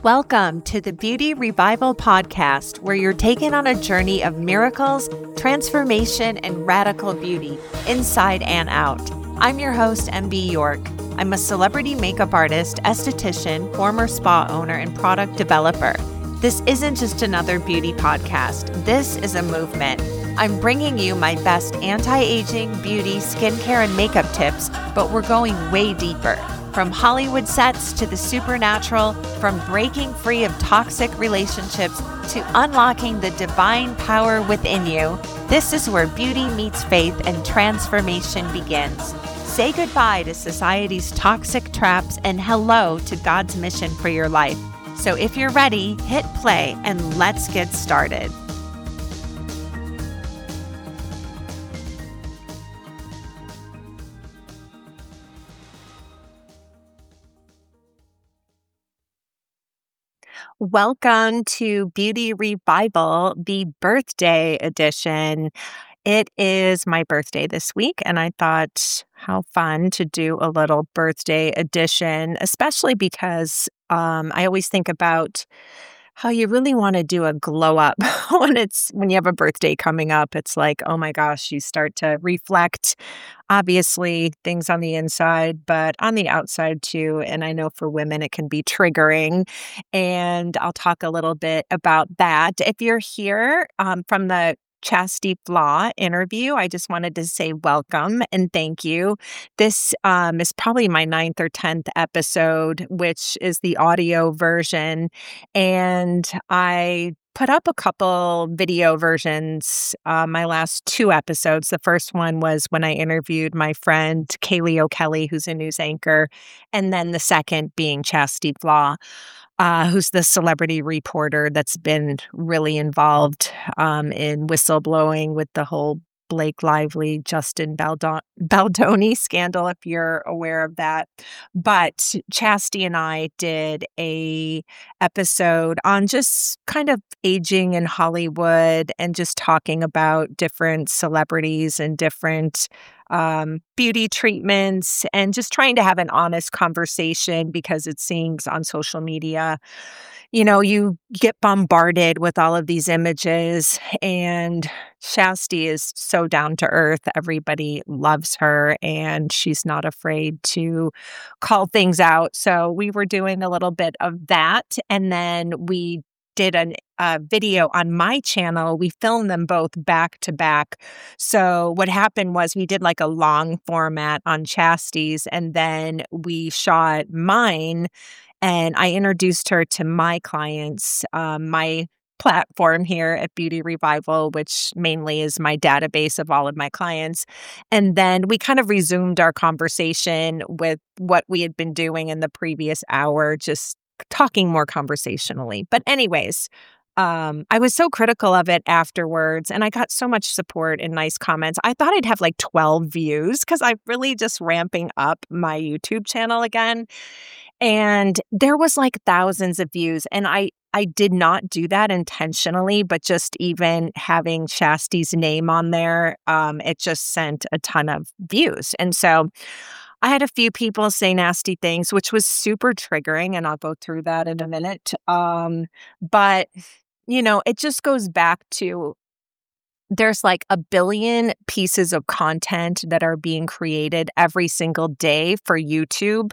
Welcome to the Beauty Revival Podcast, where you're taken on a journey of miracles, transformation, and radical beauty, inside and out. I'm your host, MB York. I'm a celebrity makeup artist, esthetician, former spa owner, and product developer. This isn't just another beauty podcast. This is a movement. I'm bringing you my best anti-aging, beauty, skincare, and makeup tips, but we're going way deeper. From Hollywood sets to the supernatural, from breaking free of toxic relationships to unlocking the divine power within you, this is where beauty meets faith and transformation begins. Say goodbye to society's toxic traps and hello to God's mission for your life. So if you're ready, hit play and let's get started. Welcome to Beauty Revival, the birthday edition. It is my birthday this week, and I thought how fun to do a little birthday edition, especially because I always think about how you really want to do a glow up when you have a birthday coming up. It's like, oh my gosh, you start to reflect, obviously, things on the inside, but on the outside too. And I know for women, it can be triggering. And I'll talk a little bit about that. If you're here from the Chastity Flaw interview, I just wanted to say welcome and thank you. This is probably my 9th or 10th episode, which is the audio version. And I put up a couple video versions, my last 2 episodes. The first one was when I interviewed my friend Kaylee O'Kelly, who's a news anchor. And then the second being Chastity Flaw, who's the celebrity reporter that's been really involved in whistleblowing with the whole Blake Lively, Justin Baldoni scandal, if you're aware of that. But Chastity and I did a episode on just kind of aging in Hollywood and just talking about different celebrities and different beauty treatments and just trying to have an honest conversation, because it seems on social media, you get bombarded with all of these images, and Chastity is so down to earth. Everybody loves her and she's not afraid to call things out. So we were doing a little bit of that. And then we did a video on my channel. We filmed them both back to back. So what happened was we did like a long format on Chastity's, and then we shot mine, and I introduced her to my clients, my platform here at Beauty Revival, which mainly is my database of all of my clients. And then we kind of resumed our conversation with what we had been doing in the previous hour, just talking more conversationally. But anyways, I was so critical of it afterwards, and I got so much support and nice comments. I thought I'd have like 12 views because I'm really just ramping up my YouTube channel again. And there was like thousands of views. And I did not do that intentionally, but just even having Chastity's name on there, it just sent a ton of views. And so I had a few people say nasty things, which was super triggering, and I'll go through that in a minute. But, it just goes back to there's like a billion pieces of content that are being created every single day for YouTube.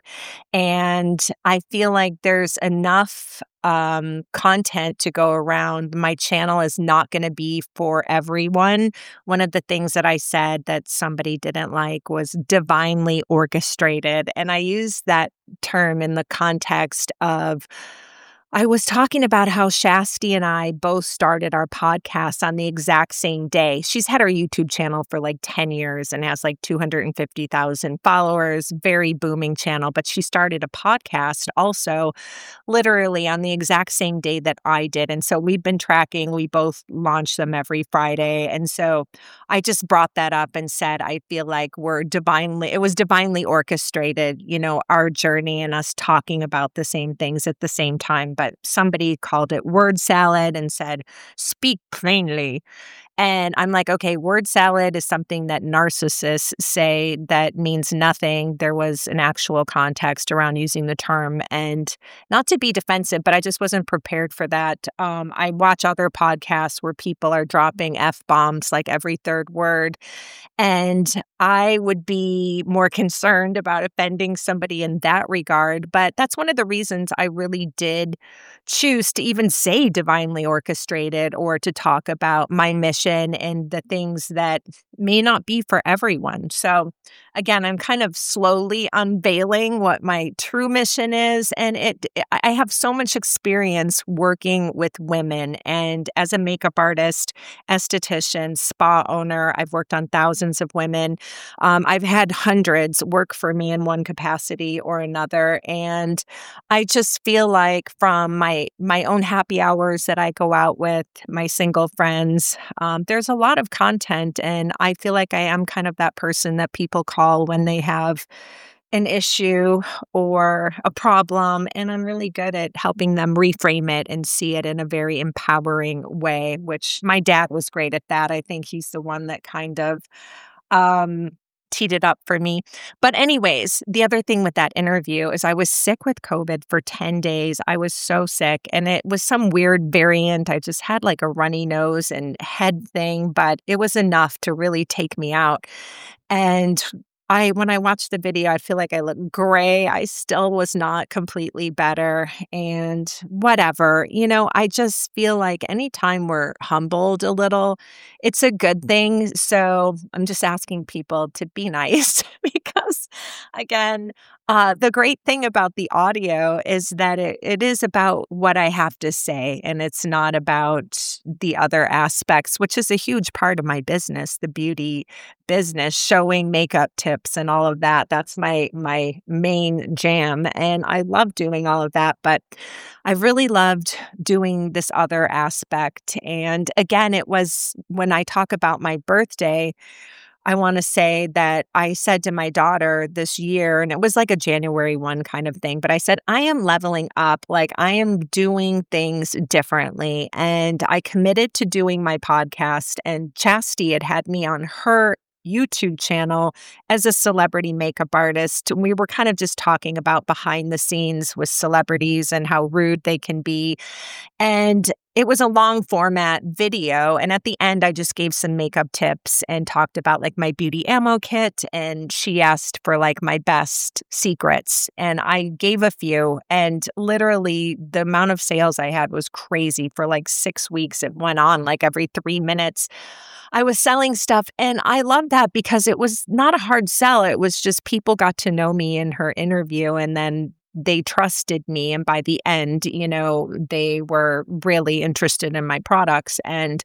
And I feel like there's enough content to go around. My channel is not going to be for everyone. One of the things that I said that somebody didn't like was divinely orchestrated. And I use that term in the context of I was talking about how Chastity and I both started our podcast on the exact same day. She's had her YouTube channel for like 10 years and has like 250,000 followers, very booming channel. But she started a podcast also literally on the exact same day that I did. And so we've been tracking, we both launch them every Friday. And so I just brought that up and said, I feel like it was divinely orchestrated, our journey and us talking about the same things at the same time. But somebody called it word salad and said, speak plainly. And I'm like, okay, word salad is something that narcissists say that means nothing. There was an actual context around using the term, and not to be defensive, but I just wasn't prepared for that. I watch other podcasts where people are dropping F bombs like every third word. And I would be more concerned about offending somebody in that regard. But that's one of the reasons I really did choose to even say divinely orchestrated or to talk about my mission and the things that may not be for everyone. So, again, I'm kind of slowly unveiling what my true mission is. And I have so much experience working with women. And as a makeup artist, esthetician, spa owner, I've worked on thousands of women. I've had hundreds work for me in one capacity or another. And I just feel like from my own happy hours that I go out with my single friends, there's a lot of content, and I feel like I am kind of that person that people call when they have an issue or a problem, and I'm really good at helping them reframe it and see it in a very empowering way, which my dad was great at that. I think he's the one that kind of um, teed it up for me. But anyways, the other thing with that interview is I was sick with COVID for 10 days. I was so sick, and it was some weird variant. I just had like a runny nose and head thing, but it was enough to really take me out. And when I watched the video, I feel like I looked gray. I still was not completely better, and whatever. I just feel like anytime we're humbled a little, it's a good thing. So I'm just asking people to be nice because, again, the great thing about the audio is that it is about what I have to say, and it's not about the other aspects, which is a huge part of my business, the beauty business, showing makeup tips and all of that. That's my main jam, and I love doing all of that, but I've really loved doing this other aspect. And again, it was when I talk about my birthday, I want to say that I said to my daughter this year, and it was like a January 1 kind of thing, but I said, I am leveling up. Like, I am doing things differently. And I committed to doing my podcast, and Chastity had me on her YouTube channel as a celebrity makeup artist. We were kind of just talking about behind the scenes with celebrities and how rude they can be. And it was a long format video. And at the end, I just gave some makeup tips and talked about like my beauty ammo kit. And she asked for like my best secrets. And I gave a few. And literally, the amount of sales I had was crazy for like 6 weeks. It went on like every 3 minutes. I was selling stuff. And I loved that because it was not a hard sell. It was just people got to know me in her interview, and then they trusted me. And by the end, they were really interested in my products. And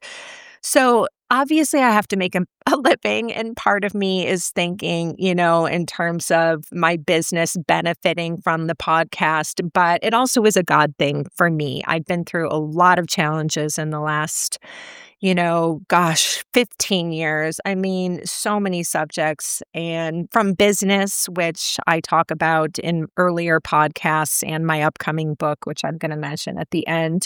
so obviously I have to make a living. And part of me is thinking, in terms of my business benefiting from the podcast, but it also is a God thing for me. I've been through a lot of challenges in the last 15 years. I mean, so many subjects, and from business, which I talk about in earlier podcasts, and my upcoming book, which I'm going to mention at the end.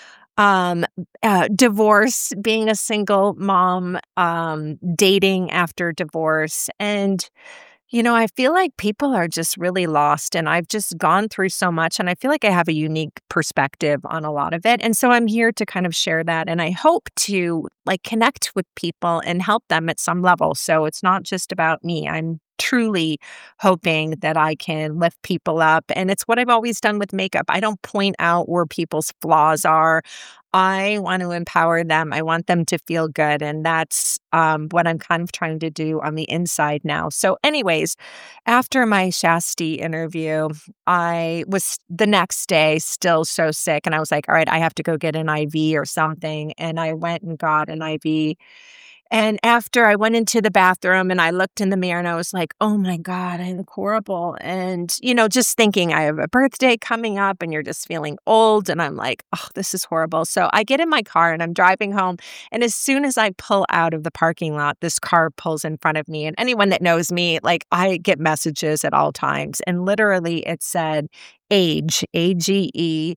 Divorce, being a single mom, dating after divorce. And I feel like people are just really lost, and I've just gone through so much, and I feel like I have a unique perspective on a lot of it. And so I'm here to kind of share that, and I hope to like connect with people and help them at some level. So it's not just about me. I'm truly hoping that I can lift people up. And it's what I've always done with makeup. I don't point out where people's flaws are. I want to empower them. I want them to feel good. And that's what I'm kind of trying to do on the inside now. So anyways, after my Chastity interview, I was the next day still so sick. And I was like, all right, I have to go get an IV or something. And I went and got an IV. And after I went into the bathroom and I looked in the mirror and I was like, oh my God, I look horrible. And, just thinking I have a birthday coming up and you're just feeling old. And I'm like, oh, this is horrible. So I get in my car and I'm driving home. And as soon as I pull out of the parking lot, this car pulls in front of me. And anyone that knows me, like I get messages at all times. And literally it said, age, AGE,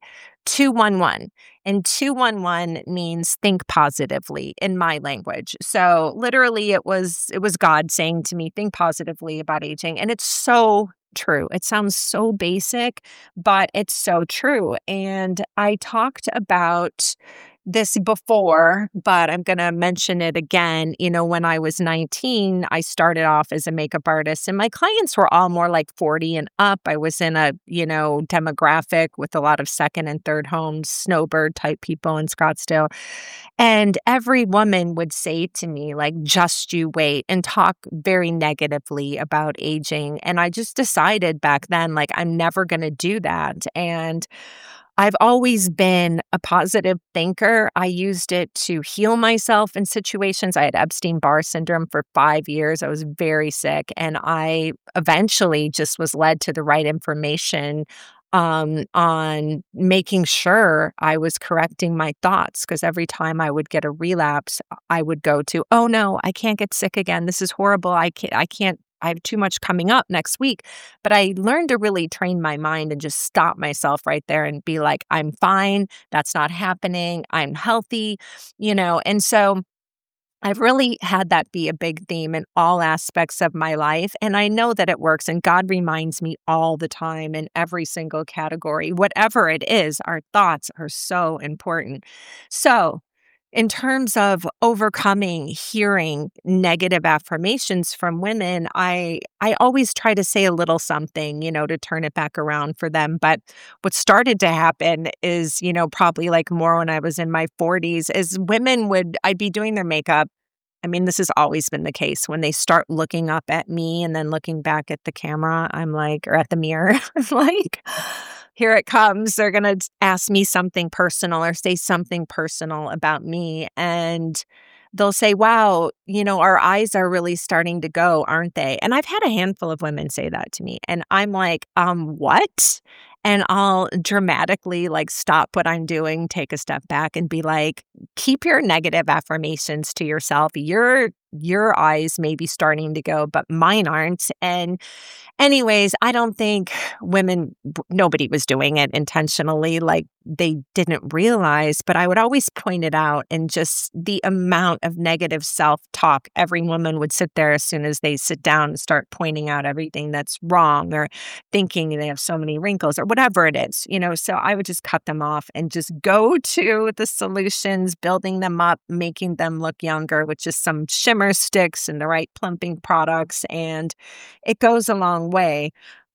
211. And 211 means think positively in my language. So literally it was God saying to me, think positively about aging. And it's so true. It sounds so basic, but it's so true. And I talked about this before, but I'm going to mention it again. When I was 19, I started off as a makeup artist, and my clients were all more like 40 and up. I was in a, demographic with a lot of second and third homes, snowbird type people in Scottsdale. And every woman would say to me, like, just you wait, and talk very negatively about aging. And I just decided back then, like, I'm never going to do that. And I've always been a positive thinker. I used it to heal myself in situations. I had Epstein-Barr syndrome for 5 years. I was very sick, and I eventually just was led to the right information on making sure I was correcting my thoughts. Because every time I would get a relapse, I would go to, oh no, I can't get sick again. This is horrible. I have too much coming up next week. But I learned to really train my mind and just stop myself right there and be like, I'm fine. That's not happening. I'm healthy, And so I've really had that be a big theme in all aspects of my life. And I know that it works. And God reminds me all the time in every single category. Whatever it is, our thoughts are so important. So, in terms of overcoming hearing negative affirmations from women, I always try to say a little something, to turn it back around for them. But what started to happen is, probably like more when I was in my 40s, is I'd be doing their makeup. I mean, this has always been the case. When they start looking up at me and then looking back at the camera, I'm like, or at the mirror, I'm like, here it comes. They're going to ask me something personal or say something personal about me. And they'll say, wow, our eyes are really starting to go, aren't they? And I've had a handful of women say that to me. And I'm like, what? And I'll dramatically like stop what I'm doing, take a step back and be like, keep your negative affirmations to yourself. Your eyes may be starting to go, but mine aren't. And anyways, I don't think nobody was doing it intentionally, like they didn't realize, but I would always point it out, and just the amount of negative self-talk. Every woman would sit there as soon as they sit down and start pointing out everything that's wrong, or thinking they have so many wrinkles or whatever it is, so I would just cut them off and just go to the solutions, building them up, making them look younger with just some shimmer sticks and the right plumping products. And it goes a long way.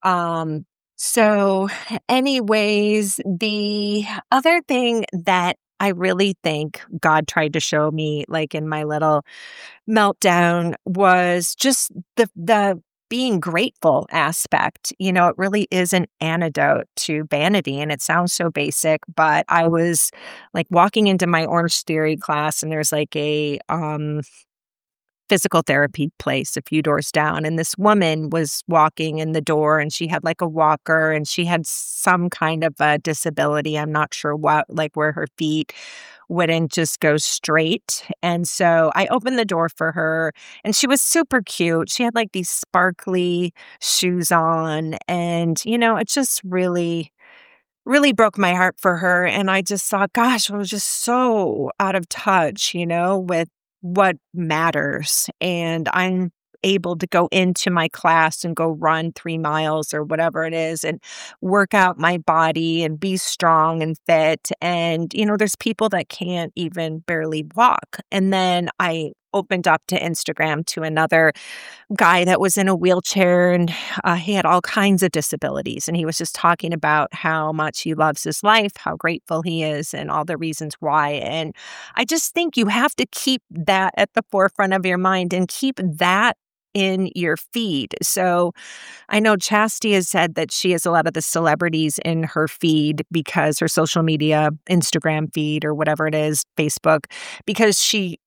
So anyways, the other thing that I really think God tried to show me, like in my little meltdown, was just the being grateful aspect. It really is an antidote to vanity, and it sounds so basic, but I was like walking into my Orange Theory class, and there's like a physical therapy place a few doors down. And this woman was walking in the door, and she had like a walker, and she had some kind of a disability. I'm not sure what, like where her feet wouldn't just go straight. And so I opened the door for her, and she was super cute. She had like these sparkly shoes on, and, it just really broke my heart for her. And I just thought, gosh, I was just so out of touch, with what matters. And I'm able to go into my class and go run 3 miles or whatever it is and work out my body and be strong and fit. And, there's people that can't even barely walk. And then I opened up to Instagram to another guy that was in a wheelchair, and he had all kinds of disabilities. And he was just talking about how much he loves his life, how grateful he is, and all the reasons why. And I just think you have to keep that at the forefront of your mind and keep that in your feed. So I know Chastity has said that she has a lot of the celebrities in her feed, because her social media, Instagram feed or whatever it is, Facebook, because she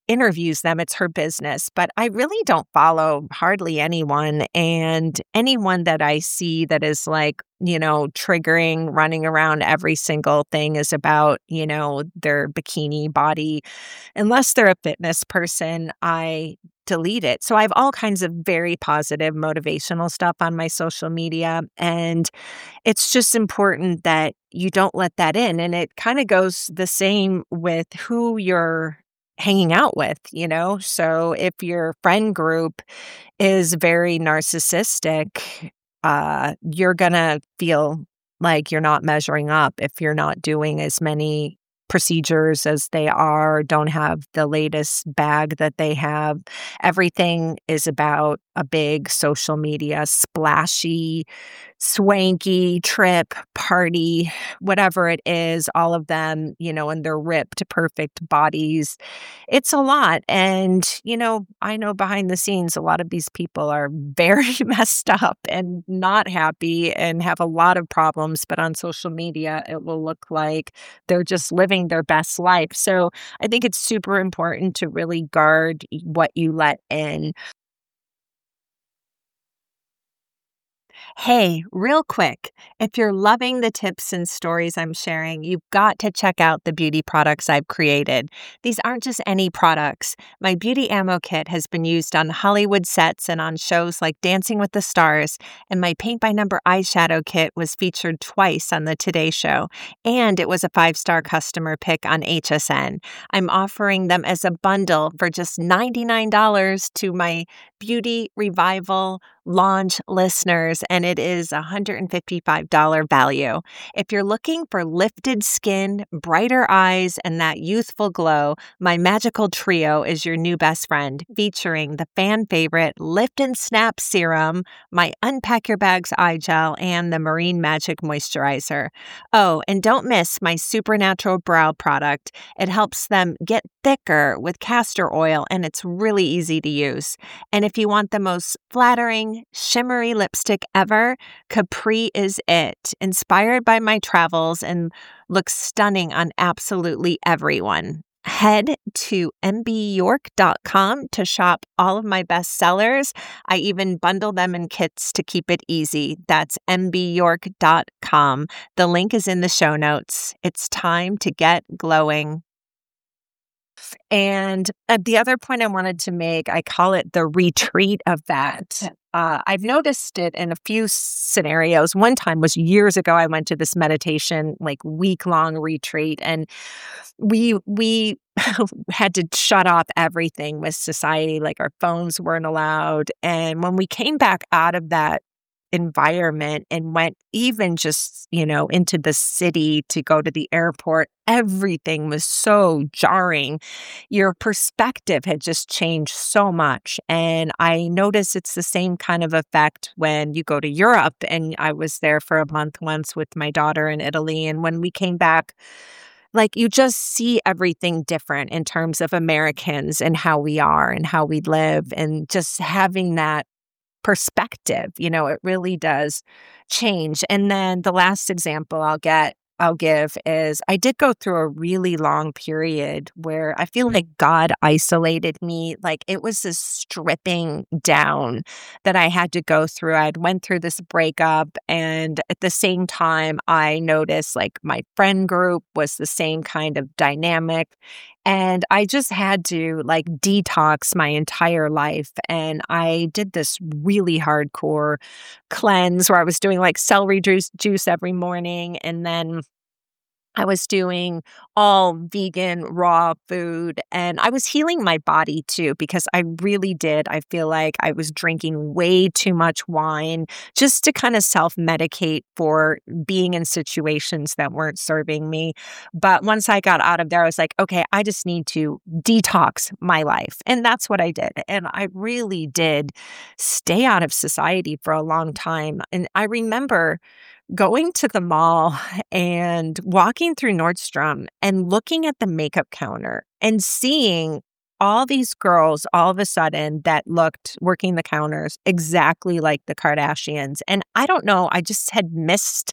interviews them. It's her business, but I really don't follow hardly anyone. And anyone that I see that is like, triggering, running around every single thing is about, their bikini body. Unless they're a fitness person, I delete it. So I have all kinds of very positive motivational stuff on my social media. And it's just important that you don't let that in. And it kind of goes the same with who you're hanging out with. So if your friend group is very narcissistic, you're going to feel like you're not measuring up if you're not doing as many procedures as they are, don't have the latest bag that they have. Everything is about a big social media, splashy, swanky trip, party, whatever it is, all of them, in their ripped, perfect bodies. It's a lot. And, I know behind the scenes, a lot of these people are very messed up and not happy and have a lot of problems. But on social media, it will look like they're just living their best life. So I think it's super important to really guard what you let in. Hey, real quick, if you're loving the tips and stories I'm sharing, you've got to check out the beauty products I've created. These aren't just any products. My beauty ammo kit has been used on Hollywood sets and on shows like Dancing with the Stars, and my paint by number eyeshadow kit was featured twice on the Today Show, and it was a 5-star customer pick on HSN. I'm offering them as a bundle for just $99 to my Beauty Revival launch listeners, and it is a $155 value. If you're looking for lifted skin, brighter eyes, and that youthful glow, my magical trio is your new best friend, featuring the fan favorite Lift and Snap Serum, my Unpack Your Bags eye gel, and the Marine Magic Moisturizer. Oh, and don't miss my Supernatural Brow product. It helps them get thicker with castor oil, and it's really easy to use. And if you want the most flattering, shimmery lipstick ever, Capri is it. Inspired by my travels and looks stunning on absolutely everyone. Head to mbyork.com to shop all of my best sellers. I even bundle them in kits to keep it easy. That's mbyork.com. The link is in the show notes. It's time to get glowing. And the other point I wanted to make, I call it the retreat of that. I've noticed it in a few scenarios. One time was years ago, I went to this meditation, like week-long retreat, and we had to shut off everything with society, like our phones weren't allowed. And when we came back out of that environment and went even just, into the city to go to the airport, everything was so jarring. Your perspective had just changed so much. And I notice it's the same kind of effect when you go to Europe. And I was there for a month once with my daughter in Italy. And when we came back, like you just see everything different in terms of Americans and how we are and how we live, and just having that perspective, it really does change. And then the last example I'll give is I did go through a really long period where I feel like God isolated me. Like it was this stripping down that I had to go through. I had went through this breakup, and at the same time, I noticed like my friend group was the same kind of dynamic. And I just had to like detox my entire life. And I did this really hardcore cleanse where I was doing like celery juice every morning. And then I was doing all vegan, raw food, and I was healing my body too, because I really did. I feel like I was drinking way too much wine just to kind of self-medicate for being in situations that weren't serving me. But once I got out of there, I was like, okay, I just need to detox my life. And that's what I did. And I really did stay out of society for a long time. And I remember going to the mall and walking through Nordstrom and looking at the makeup counter and seeing all these girls all of a sudden that looked working the counters exactly like the Kardashians. And I don't know, I just had missed,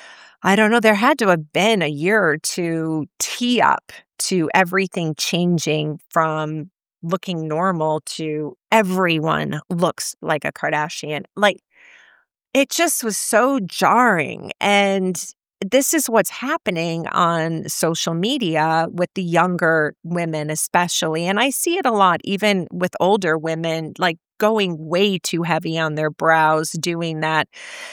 I don't know, there had to have been a year or two tee up to everything changing from looking normal to everyone looks like a Kardashian. Like, it just was so jarring, and this is what's happening on social media with the younger women especially, and I see it a lot even with older women, like, going way too heavy on their brows, doing that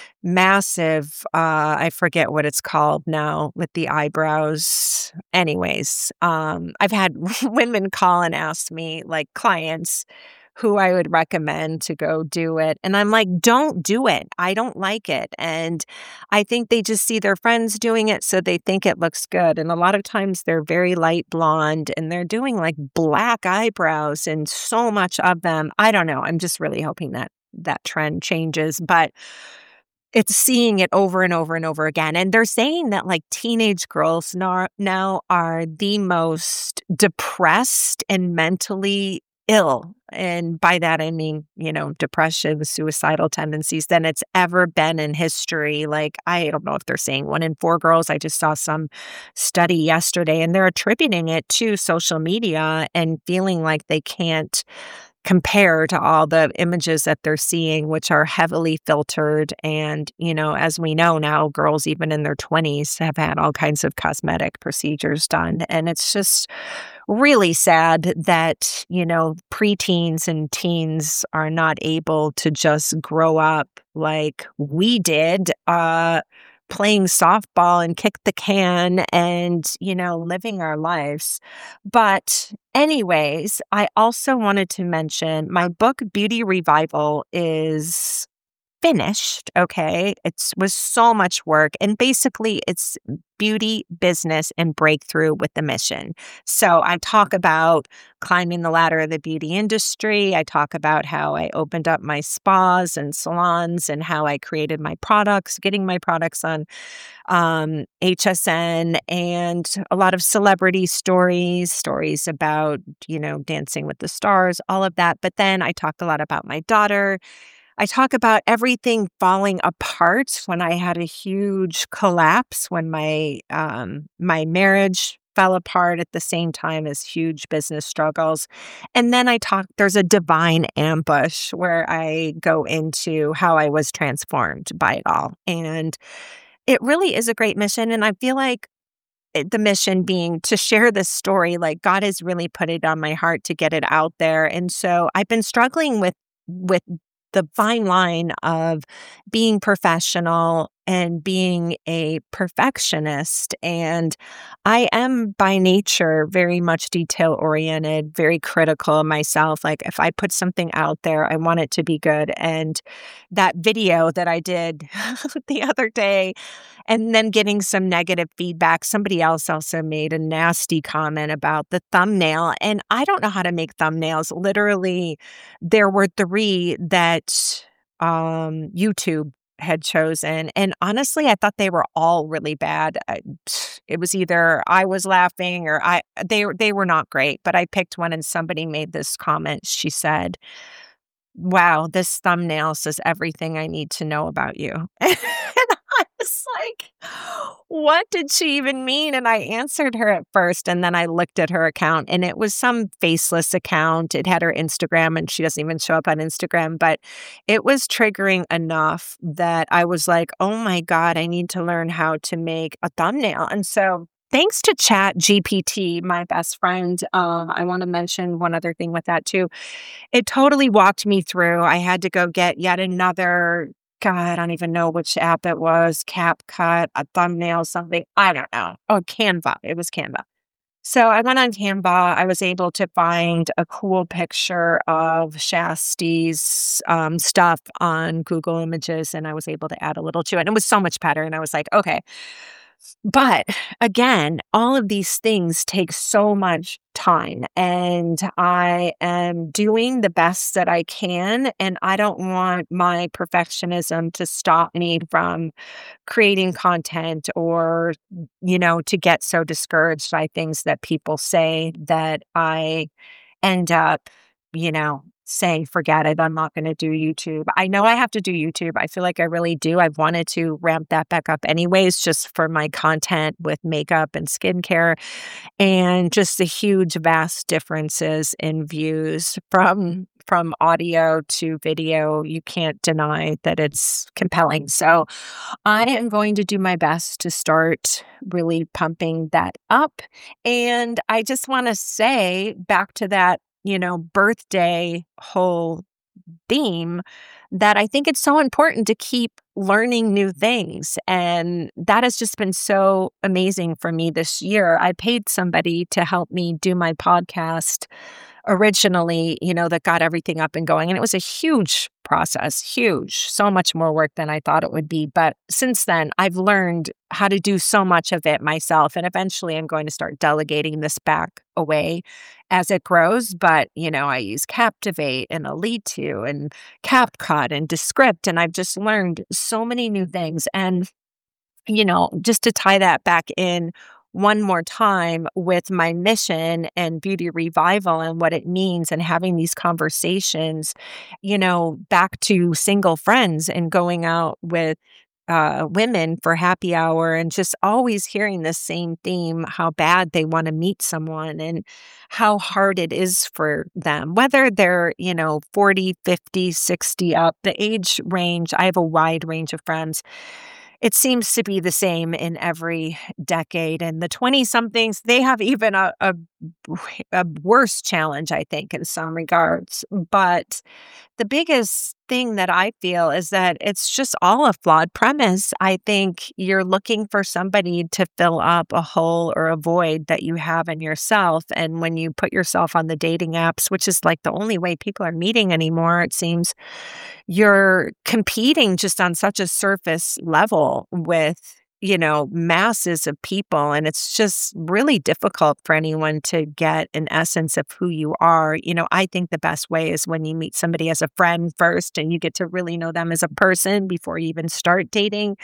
massive, I forget what it's called now with the eyebrows. Anyways, I've had women call and ask me, like clients, who I would recommend to go do it. And I'm like, don't do it. I don't like it. And I think they just see their friends doing it, so they think it looks good. And a lot of times they're very light blonde and they're doing like black eyebrows and so much of them. I don't know. I'm just really hoping that that trend changes. But it's seeing it over and over and over again, and they're saying that, like, teenage girls now are the most depressed and mentally ill, and by that I mean, depression, suicidal tendencies, than it's ever been in history. Like, I don't know if they're saying 1 in 4 girls. I just saw some study yesterday, and they're attributing it to social media and feeling like they can't compare to all the images that they're seeing, which are heavily filtered. And, as we know now, girls even in their 20s have had all kinds of cosmetic procedures done. And it's just really sad that, preteens and teens are not able to just grow up like we did, playing softball and kick the can and, living our lives. But anyways, I also wanted to mention my book, Beauty Revival, is finished, okay? It was so much work, and basically it's beauty, business, and breakthrough with the mission. So I talk about climbing the ladder of the beauty industry. I talk about how I opened up my spas and salons and how I created my products, getting my products on HSN, and a lot of celebrity stories about, Dancing with the Stars, all of that. But then I talk a lot about my daughter. I talk about everything falling apart when I had a huge collapse, when my marriage fell apart at the same time as huge business struggles. And then there's a divine ambush where I go into how I was transformed by it all. And it really is a great mission. And I feel like the mission being to share this story, like God has really put it on my heart to get it out there. And so I've been struggling with the fine line of being professional and being a perfectionist. And I am by nature very much detail oriented, very critical of myself. Like, if I put something out there, I want it to be good. And that video that I did the other day, and then getting some negative feedback. Somebody else also made a nasty comment about the thumbnail. And I don't know how to make thumbnails. Literally, there were 3 that YouTube had chosen. And honestly, I thought they were all really bad. It was either I was laughing or they were not great. But I picked one, and somebody made this comment. She said, "Wow, this thumbnail says everything I need to know about you." And I was like, what did she even mean? And I answered her at first, and then I looked at her account, and it was some faceless account. It had her Instagram, and she doesn't even show up on Instagram, but it was triggering enough that I was like, oh my God, I need to learn how to make a thumbnail. And so thanks to Chat GPT, my best friend, I want to mention one other thing with that too. It totally walked me through. I had to go get yet another, God, I don't even know which app it was, CapCut, a thumbnail, something. I don't know. Oh, Canva. It was Canva. So I went on Canva. I was able to find a cool picture of Shasty's stuff on Google Images, and I was able to add a little to it. And it was so much better. And I was like, okay. But again, all of these things take so much time, and I am doing the best that I can. And I don't want my perfectionism to stop me from creating content, or, to get so discouraged by things that people say that I end up, say, forget it, I'm not going to do YouTube. I know I have to do YouTube. I feel like I really do. I've wanted to ramp that back up anyways, just for my content with makeup and skincare and just the huge, vast differences in views from audio to video. You can't deny that it's compelling. So I am going to do my best to start really pumping that up. And I just want to say back to that, birthday whole theme, that I think it's so important to keep learning new things. And that has just been so amazing for me this year. I paid somebody to help me do my podcast originally, that got everything up and going. And it was a huge process, huge, so much more work than I thought it would be. But since then, I've learned how to do so much of it myself. And eventually I'm going to start delegating this back away as it grows. But, I use Captivate and Elite2 and CapCut and Descript. And I've just learned so many new things. And, just to tie that back in one more time with my mission and Beauty Revival and what it means and having these conversations, back to single friends and going out with women for happy hour and just always hearing the same theme, how bad they want to meet someone and how hard it is for them, whether they're, 40, 50, 60 up, the age range. I have a wide range of friends. It seems to be the same in every decade. And the 20-somethings, they have even a worse challenge, I think, in some regards. But the biggest thing that I feel is that it's just all a flawed premise. I think you're looking for somebody to fill up a hole or a void that you have in yourself. And when you put yourself on the dating apps, which is like the only way people are meeting anymore, it seems, you're competing just on such a surface level with masses of people. And it's just really difficult for anyone to get an essence of who you are. I think the best way is when you meet somebody as a friend first and you get to really know them as a person before you even start dating.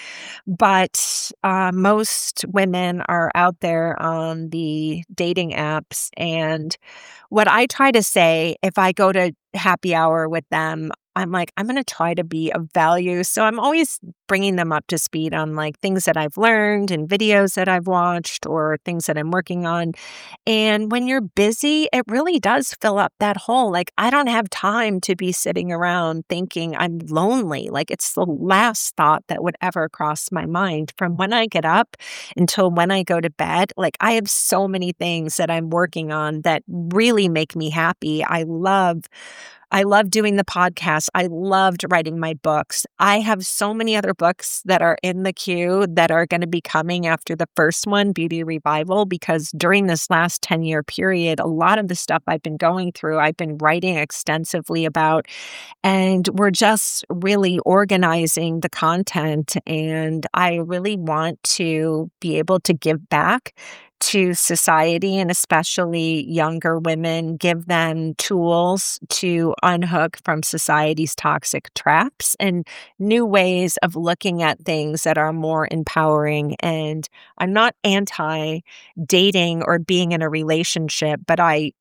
But most women are out there on the dating apps. And what I try to say, if I go to happy hour with them, I'm like, I'm going to try to be of value. So I'm always bringing them up to speed on like things that I've learned and videos that I've watched or things that I'm working on. And when you're busy, it really does fill up that hole. Like I don't have time to be sitting around thinking I'm lonely. Like it's the last thought that would ever cross my mind from when I get up until when I go to bed. Like I have so many things that I'm working on that really make me happy. I love doing the podcast. I loved writing my books. I have so many other books that are in the queue that are going to be coming after the first one, Beauty Revival, because during this last 10-year period, a lot of the stuff I've been going through, I've been writing extensively about, and we're just really organizing the content. And I really want to be able to give back to society and especially younger women, give them tools to unhook from society's toxic traps and new ways of looking at things that are more empowering. And I'm not anti dating or being in a relationship, but I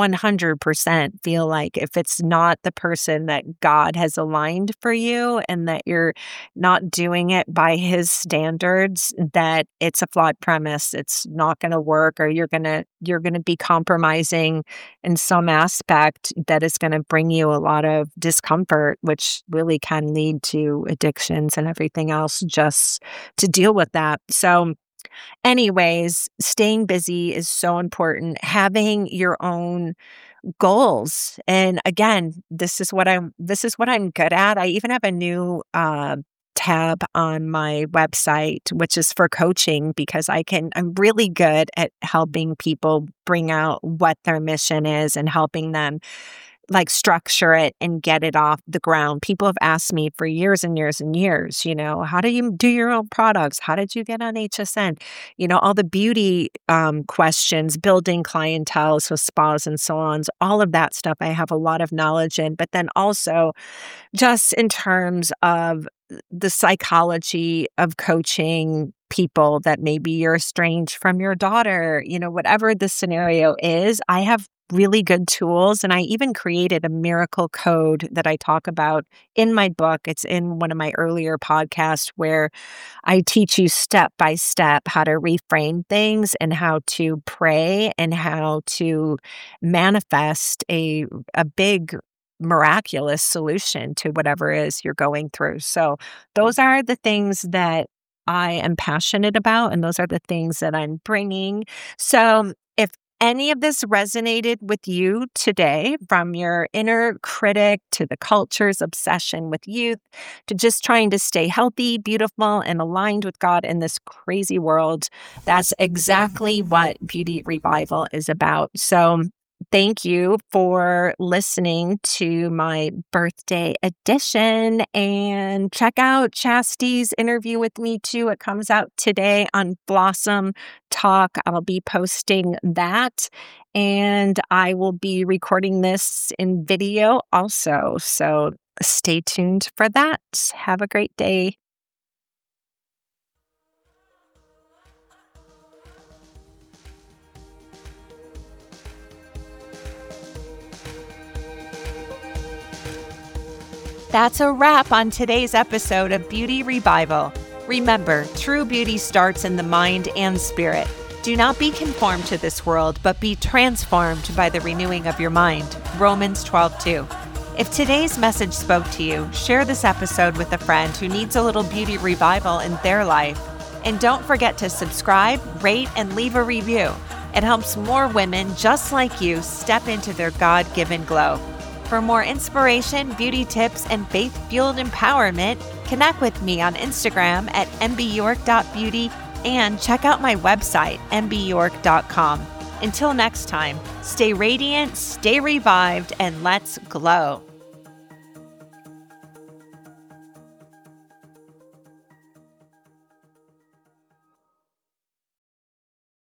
100% feel like if it's not the person that God has aligned for you and that you're not doing it by his standards, that it's a flawed premise. It's not going to work, or you're going to be compromising in some aspect that is going to bring you a lot of discomfort, which really can lead to addictions and everything else just to deal with that. So anyways, staying busy is so important. Having your own goals. And again, this is what I'm good at. I even have a new tab on my website, which is for coaching, because I'm really good at helping people bring out what their mission is and helping them like structure it and get it off the ground. People have asked me for years and years and years, how do you do your own products? How did you get on HSN? All the beauty questions, building clientele, so spas and salons, all of that stuff I have a lot of knowledge in. But then also just in terms of the psychology of coaching people that maybe you're estranged from your daughter, whatever the scenario is, I have really good tools. And I even created a miracle code that I talk about in my book. It's in one of my earlier podcasts where I teach you step by step how to reframe things and how to pray and how to manifest a big miraculous solution to whatever it is you're going through. So those are the things that I am passionate about, and those are the things that I'm bringing. So if any of this resonated with you today, from your inner critic to the culture's obsession with youth to just trying to stay healthy, beautiful, and aligned with God in this crazy world, that's exactly what Beauty Revival is about. So thank you for listening to my birthday edition, and check out Chastity's interview with me too. It comes out today on Blossom Talk. I'll be posting that, and I will be recording this in video also. So stay tuned for that. Have a great day. That's a wrap on today's episode of Beauty Revival. Remember, true beauty starts in the mind and spirit. Do not be conformed to this world, but be transformed by the renewing of your mind. Romans 12:2. If today's message spoke to you, share this episode with a friend who needs a little beauty revival in their life. And don't forget to subscribe, rate, and leave a review. It helps more women just like you step into their God-given glow. For more inspiration, beauty tips, and faith-fueled empowerment, connect with me on Instagram at mbyork.beauty and check out my website, mbyork.com. Until next time, stay radiant, stay revived, and let's glow.